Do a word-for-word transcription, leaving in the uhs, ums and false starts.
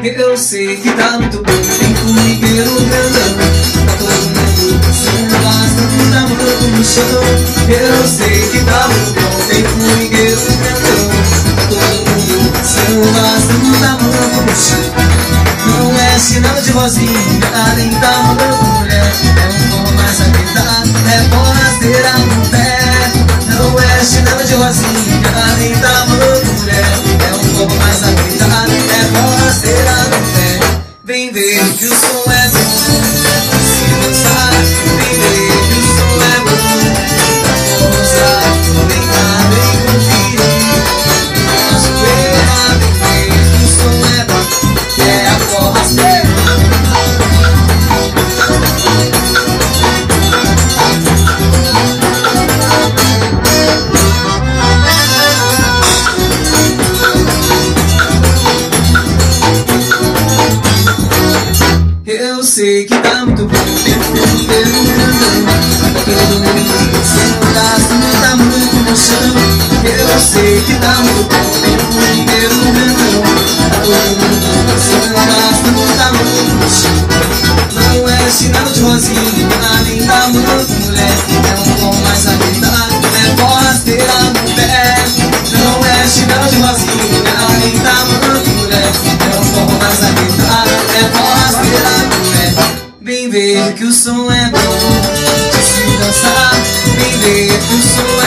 Eu sei que tá muito bom, tem formigueiro grandão. Tá todo mundo dançando, bastante tá morando no chão. Eu sei que tá muito bom, tem formigueiro grandão. Tá todo mundo dançando, bastante tá morando no chão. Não é sinal de rosinha, nem tá mandando mulher. É um forró mais agitado, é forrasteira no pé. Não é chinelo de rosinha, nem tá mandando mulher. É um forró mais agitado, é forrasteira no pé. Vem ver que o som é bom, se dançar. Vem ver que o som é bom, pra forçar. Vem cá, vem conferir nosso verra. Vem ver que o som é bom, é a forrasteira. Eu sei que tá muito bom, tem formigueiro grandão. Tá todo mundo dançando, gastando, tá muito no chão. Eu sei que tá muito bom, tem formigueiro grandão. Tá todo mundo dançando, gastando, tá muito no chão. Não é chinelo de rosinha, nem tá muito mulher. É um tom mais agitado, é forrasteira no pé. Não é chinelo de rosinha, nem tá muito mulher. É um tom mais agitado, é forrasteira no pé. Vem ver que o som é bom de se dançar. Vem ver que o som é